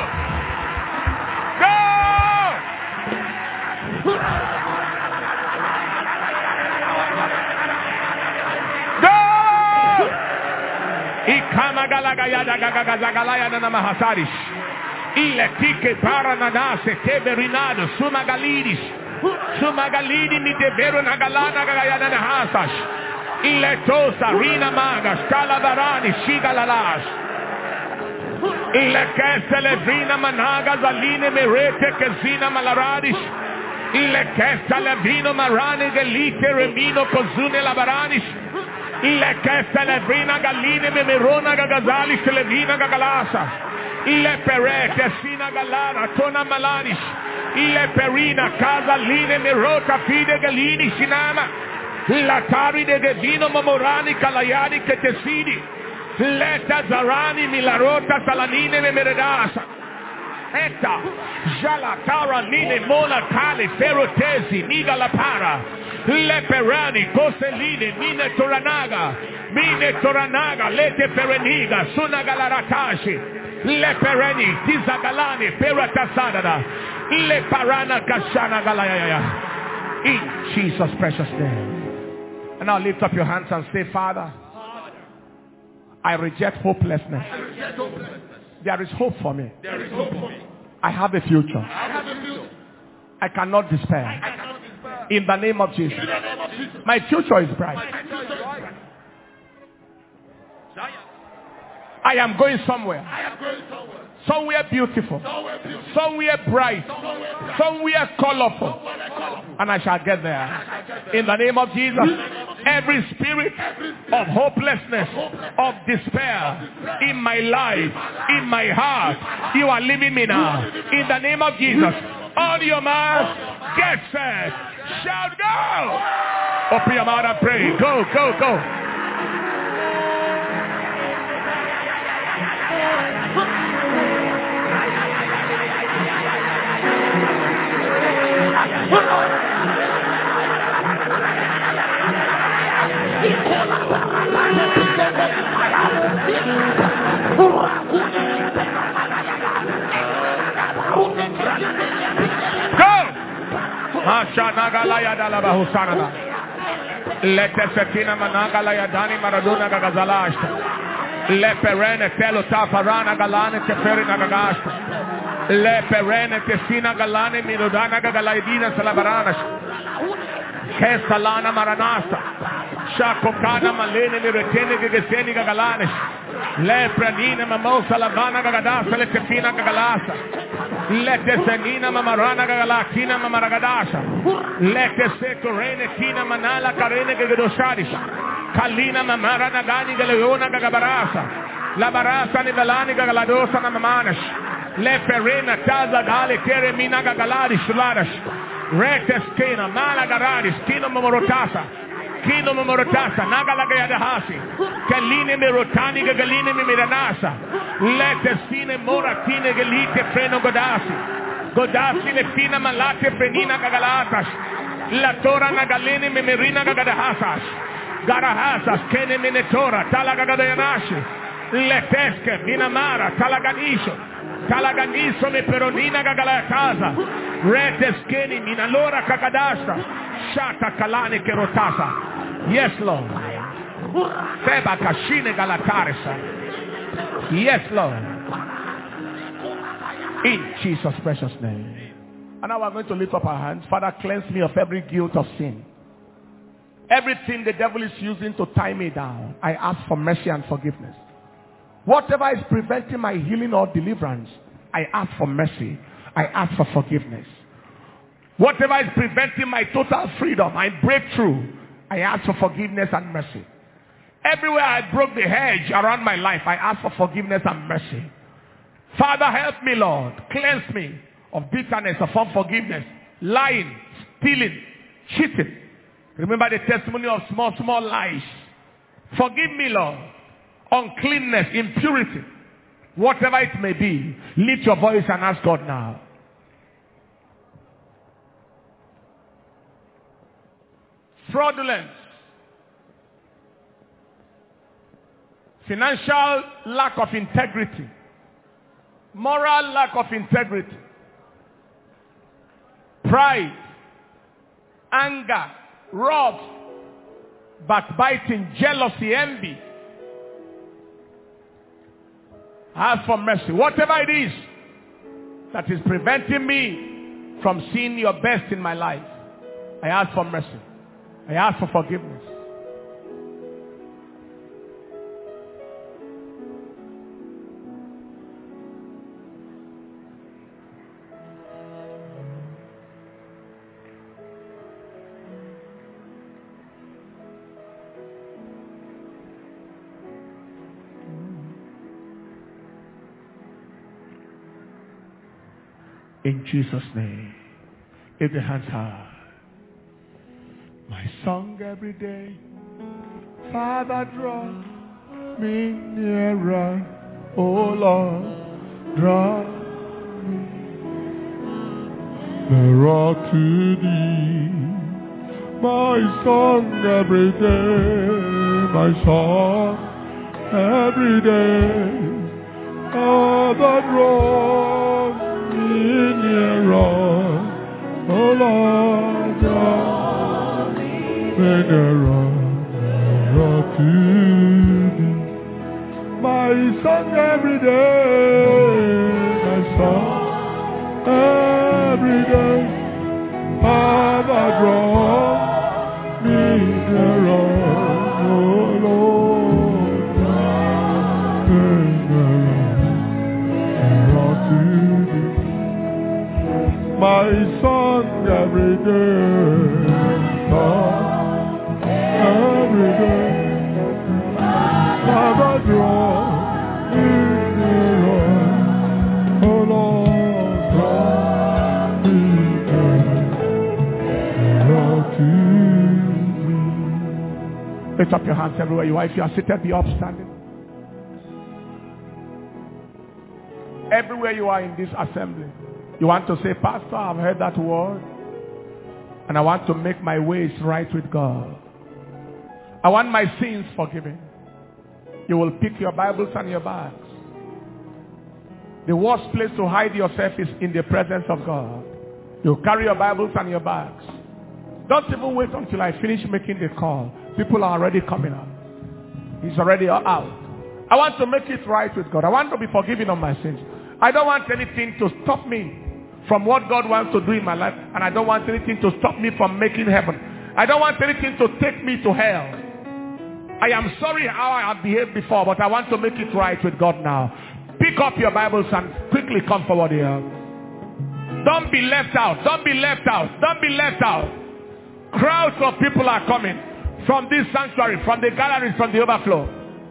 Speaker 1: Go! Ikamagalaga gagazagalaya na mahasarish. Ile tike para nanase teberinado sumagalidis. Sumagalidi ni tebero nagalana gagayana na hasash. Ile tosa rina magas kalabarani shigalalash. Ile keselevrina managa zaline merete kezina malaradish. Ile keselevino marane gelite remino kozune labaranish. Ile che celebrina galline memerona gagazali celevina gagalasa. Ile perete sina galara tona malanis. Ile perina casa line merota fide galini sinama. La tari de devino mamorani kalayani che tesidi. Leta zarani milarota salanine memeredasa. Eta jalatara nine mona kale ferotesi niga la para. Leperani, Koseline, Mine Toranaga, Mine Toranaga, Lete Pereniga, Sunagalaratashi, Lepereni, Tizagalani, Peratasadada, Leparana Kashana Galaya. In Jesus' precious name. And now lift up your hands and say, Father, I reject hopelessness. There is hope for me. I have a future. I cannot despair. In the name of Jesus. My future is bright. I am going somewhere. Somewhere beautiful. Somewhere bright. Somewhere colorful. And I shall get there. In the name of Jesus. Every spirit of hopelessness, of despair in my life, in my heart, you are leaving me now. In the name of Jesus, on your mark, get set, shout, go! Open your mouth and pray. Go, go, go. Ashanagalaya dalaba husanana. Lete setina managalaya dani maraduna gagazalashta. Le perene telo taparana galane teferina gagashta. Le perene tesina galane mirudana gagalaidina salabaranas. Kesalana maranasta. Shakokana malene miretene gagaseni gagalanes. Le pranina mamosa lavana gagadasa le tefina gagalasa. Lete senina mamarana gagalakina mamaragadasha. Lete sekurene kina manala karene gagadoshadisha. Kalina mamarana gani galeona gagabarasa. La barasa ni velani gagaladosa na mamanash. Le perena taza gale kere mina gagaladish ladash. Rectes kina malagaradis kina mamorotasa. Kino memorotasa, nagalagaya dahasi. Kaline merotani galine miranasa. Letesine moratine galite freno godasi. Godasi le fina malate frenina gagalatas. La tora nagalene memerina gagadahasas. Garahasas kene menetora talagagadayashi. Leteske minamara talaganisho. Talaganiso me peronina gagala casa. Reteskeni minalora kakadasta. Shata kalane kerotasa. Yes, Lord. Seba kashine galatarisa. Yes, Lord. In Jesus' precious name. And now we're going to lift up our hands. Father, cleanse me of every guilt of sin. Everything the devil is using to tie me down, I ask for mercy and forgiveness. Whatever is preventing my healing or deliverance, I ask for mercy. I ask for forgiveness. Whatever is preventing my total freedom, my breakthrough, I ask for forgiveness and mercy. Everywhere I broke the hedge around my life, I ask for forgiveness and mercy. Father, help me, Lord. Cleanse me of bitterness, of unforgiveness, lying, stealing, cheating. Remember the testimony of small, small lies. Forgive me, Lord. Uncleanness, impurity, whatever it may be, lift your voice and ask God now. Fraudulence, financial lack of integrity, moral lack of integrity, pride, anger, wrath, backbiting, jealousy, envy. Ask for mercy. Whatever it is that is preventing me from seeing your best in my life, I ask for mercy. I ask for forgiveness. In Jesus' name, if the hands high. My song every day, Father, draw me nearer, oh Lord, draw me nearer to thee. My song every day, my song every day, Father, draw me nearer, oh Lord, draw my song every day, my song every day, Father, draw me nearer, oh Lord, nearer to thee. My song every day, song. Oh. Lift up your hands everywhere you are. If you are seated, be upstanding. Everywhere you are in this assembly, you want to say, Pastor, I've heard that word, and I want to make my ways right with God. I want my sins forgiven. You will pick your Bibles and your bags. The worst place to hide yourself is in the presence of God. You carry your Bibles and your bags. Don't even wait until I finish making the call. People are already coming up. He's already out. I want to make it right with God. I want to be forgiven of my sins. I don't want anything to stop me from what God wants to do in my life. And I don't want anything to stop me from making heaven. I don't want anything to take me to hell. I am sorry how I have behaved before, but I want to make it right with God now. Pick up your Bibles and quickly come forward here. Don't be left out. Don't be left out. Don't be left out. Crowds of people are coming from this sanctuary, from the galleries, from the overflow.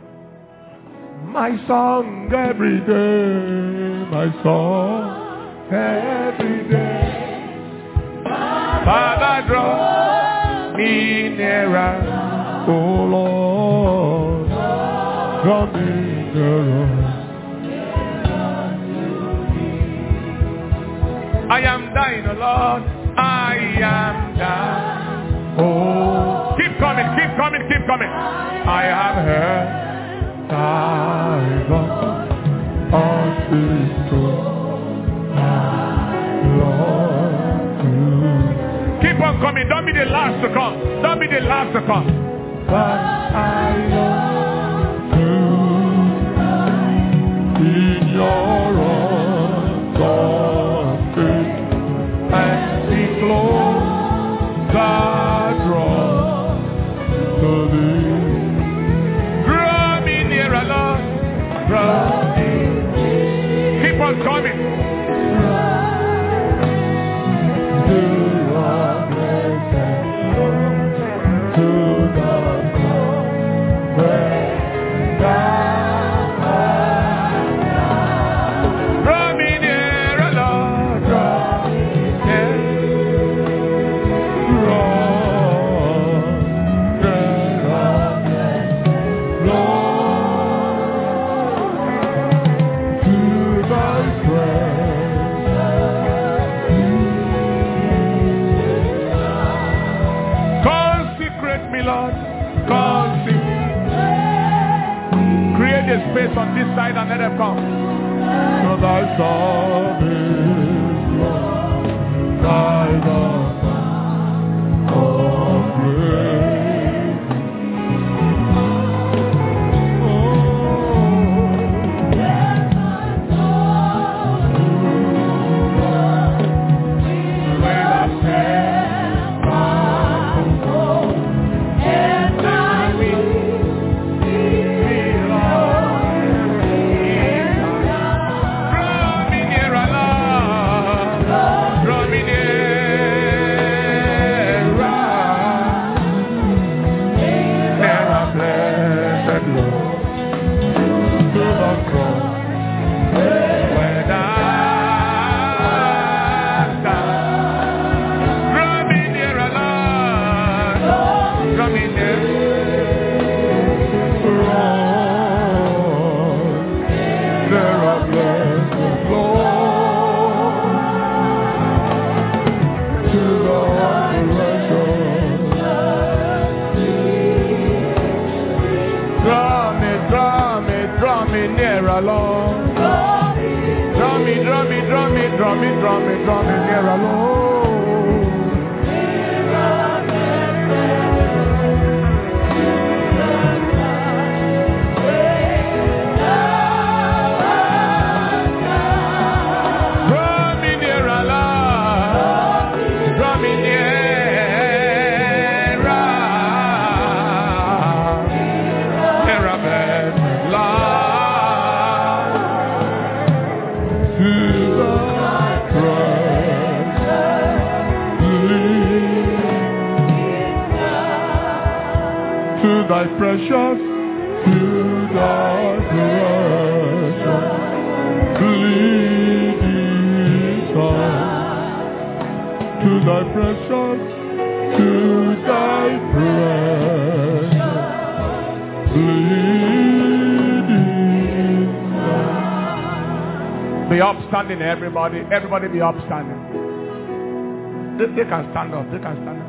Speaker 1: My song every day, my song every day. Father, draw me nearer.
Speaker 2: Oh Lord, draw me nearer.
Speaker 1: I am dying, oh Lord. I am dying. Oh, keep coming, keep coming, keep coming. I have heard
Speaker 2: thy God unto Lord.
Speaker 1: Keep on coming. Don't be the last to come. Don't be the last to come.
Speaker 2: But I love to in your arms of faith and be close, God draw to thee.
Speaker 1: Draw me nearer, Lord. Draw me. Keep on coming.
Speaker 2: To your presence, to the cross where thou art.
Speaker 1: Draw me nearer, Lord. Draw me nearer. Create a space on this side and let them come.
Speaker 2: For thy service, Lord, thy love of grace. Oh, let my soul when I stand by home and my will be
Speaker 1: Draw me nearer, Lord. Draw me nearer.
Speaker 2: never blessed Lord to the cross
Speaker 1: When I stand. Draw me nearer, Lord. Draw me nearer.
Speaker 2: never blessed Lord to the resurrection.
Speaker 1: Draw me, draw me, draw me nearer, Lord. Draw me, draw me, draw me, draw me, draw me, draw me nearer, Lord. Draw me nearer, Lord. Draw me nearer. Nearer, blessed Lord.
Speaker 2: To the presence, to thy precious, to thy precious, bleeding Son. To thy precious, to thy precious,
Speaker 1: Be upstanding, everybody. Everybody be upstanding. They, they can stand up. They can stand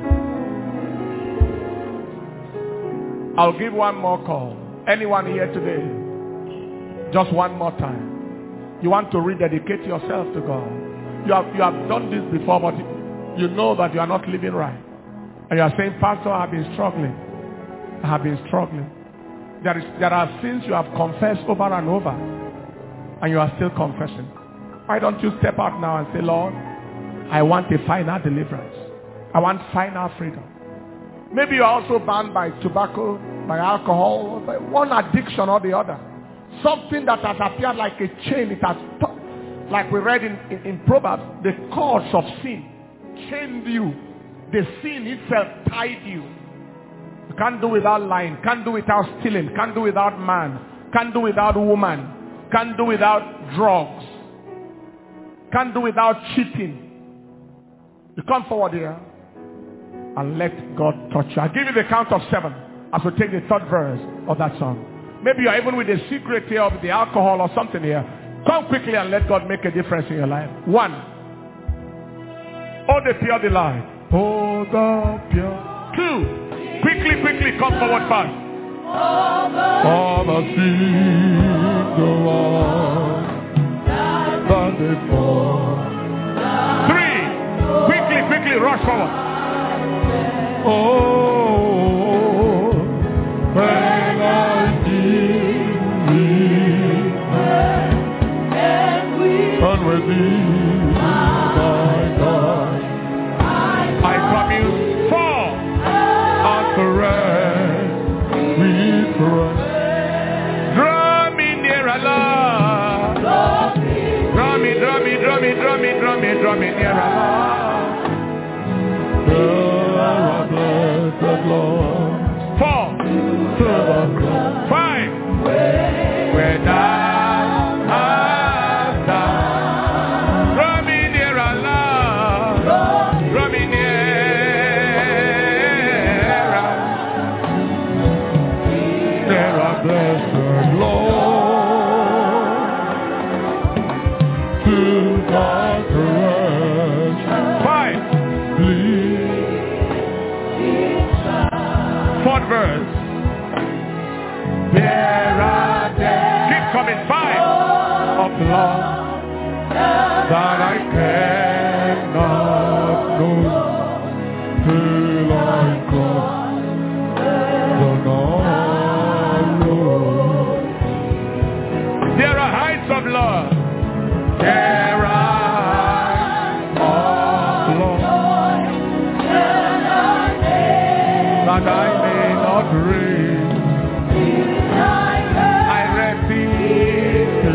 Speaker 1: up. I'll give one more call. Anyone here today? Just one more time. You want to rededicate yourself to God. You have, you have done this before, but you know that you are not living right. And you are saying, Pastor, I have been struggling. I have been struggling. There, is, there are sins you have confessed over and over, and you are still confessing. Why don't you step out now and say, Lord, I want a final deliverance. I want final freedom. Maybe you are also bound by tobacco, by alcohol, by one addiction or the other. Something that has appeared like a chain. It has, like we read in, in, in Proverbs, the cords of sin chained you. The sin itself tied you. You can't do without lying. Can't do without stealing. Can't do without man. Can't do without woman. Can't do without drugs. Can't do without cheating. You come forward here and let God touch you. I'll give you the count of seven as we take the third verse of that song. Maybe you're even with a secret here of the alcohol or something here. Come quickly and let God make a difference in your life. One. Oh, the pure delight.
Speaker 2: Oh, the pure.
Speaker 1: Two. Quickly, quickly, come forward fast.
Speaker 2: All the seas go on, but they fall.
Speaker 1: Three. Quickly, quickly, rush forward.
Speaker 2: Oh, when I give thee, and with thee, my God,
Speaker 1: I commune. Four.
Speaker 2: at the rest we trust.
Speaker 1: Draw me nearer, Lord. Draw me, draw me, draw me, draw me, draw me, draw me nearer,
Speaker 2: There are blessed Lord.
Speaker 1: Lord. Four.
Speaker 2: To the cross.
Speaker 1: Five. Where thou hast done. Draw me nearer, Lord. Draw me nearer.
Speaker 2: There are blessed Lord. To God's rest.
Speaker 1: Five. Fourth verse. There are days. Keep coming. Five.
Speaker 2: Of love that I cannot know till I cross the Lord.
Speaker 1: There are heights of love. There are heights of love
Speaker 2: That I may not reach.
Speaker 1: I repeat.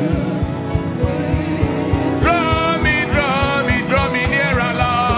Speaker 1: Draw me, draw me, draw me nearer,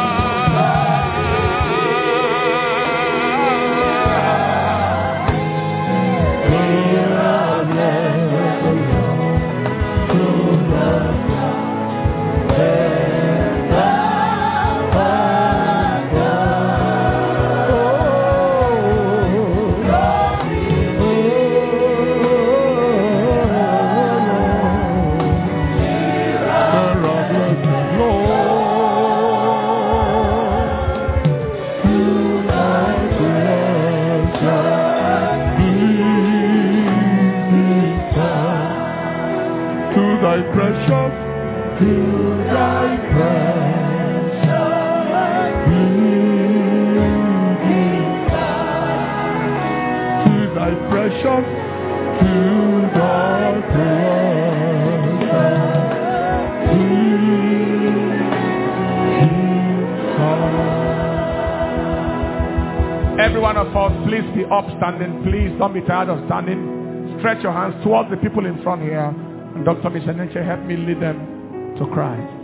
Speaker 2: Thy precious, to thy precious bleeding blood. To thy precious, to thy precious bleeding blood.
Speaker 1: Every one of us, please be upstanding. Please don't be tired of standing. Stretch your hands towards the people in front here. And Doctor Mishaneche, help me lead them to Christ.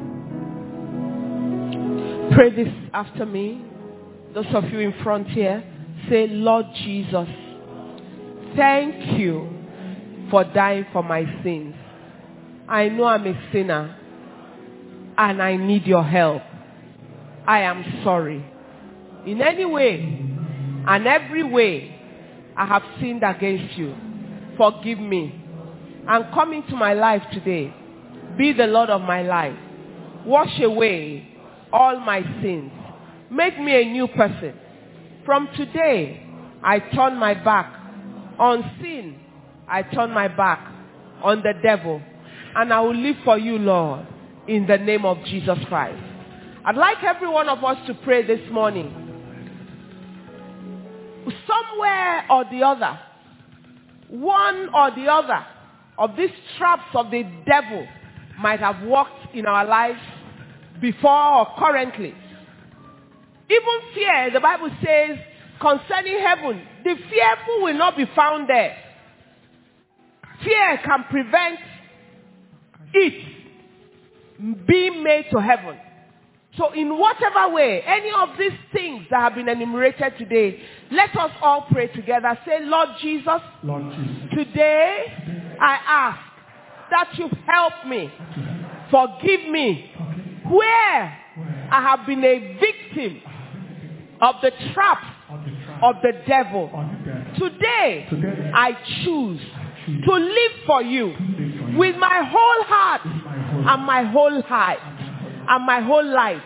Speaker 3: Pray this after me. Those of you in front here, say, Lord Jesus, thank you for dying for my sins. I know I'm a sinner and I need your help. I am sorry. In any way and every way I have sinned against you. Forgive me and come into my life today. Be the Lord of my life. Wash away all my sins. Make me a new person. From today, I turn my back on sin. I turn my back on the devil. And I will live for you, Lord, in the name of Jesus Christ. I'd like every one of us to pray this morning. Somewhere or the other, one or the other of these traps of the devil might have worked in our lives before or currently. Even fear, the Bible says, concerning heaven, the fearful will not be found there. Fear can prevent it being made to heaven. So in whatever way, any of these things that have been enumerated today, let us all pray together. Say, Lord Jesus,
Speaker 1: Lord Jesus,
Speaker 3: today I ask that you help me, forgive me, where I have been a victim of the traps of the devil. Today I choose to live for you with my whole heart and my whole heart and my whole life.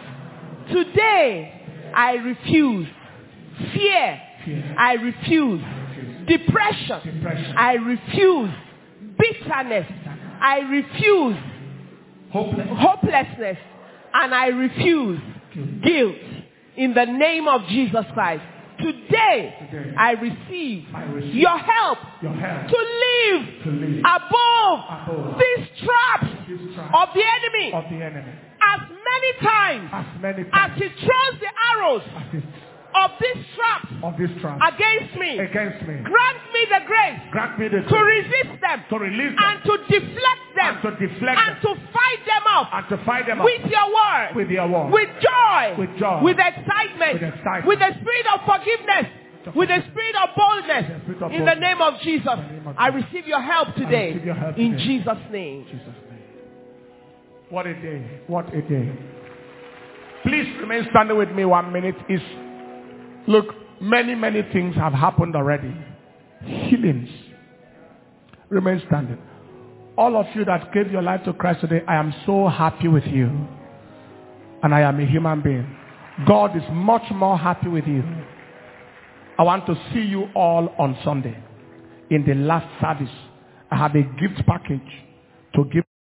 Speaker 3: Today I refuse fear. I refuse depression. I refuse bitterness. I refuse hopelessness. And I refuse guilt in the name of Jesus Christ. Today, Today I, receive I receive your help, your help to, live to live above, above these traps, these traps of, the enemy,
Speaker 1: of the enemy.
Speaker 3: As many times as, many times, as he throws the arrows of these traps,
Speaker 1: of this trap
Speaker 3: against me,
Speaker 1: against me.
Speaker 3: Grant me the grace,
Speaker 1: Grant me the
Speaker 3: to
Speaker 1: grace
Speaker 3: resist them,
Speaker 1: to release them,
Speaker 3: and to deflect them,
Speaker 1: and to deflect
Speaker 3: and
Speaker 1: them,
Speaker 3: to fight them off,
Speaker 1: and to fight them
Speaker 3: with
Speaker 1: off
Speaker 3: your word,
Speaker 1: with your word,
Speaker 3: with joy,
Speaker 1: with joy,
Speaker 3: with excitement,
Speaker 1: with, excitement,
Speaker 3: with the spirit of forgiveness, with the spirit of boldness, the spirit of in boldness. The name of Jesus. Name of I receive your help today,
Speaker 1: your help
Speaker 3: in
Speaker 1: today.
Speaker 3: Jesus' name.
Speaker 1: Jesus' name. What a day! What a day! Please remain standing with me one minute. Is look. Many, many things have happened already. Healings. Remain standing. All of you that gave your life to Christ today, I am so happy with you. And I am a human being. God is much more happy with you. I want to see you all on Sunday. In the last service, I have a gift package to give.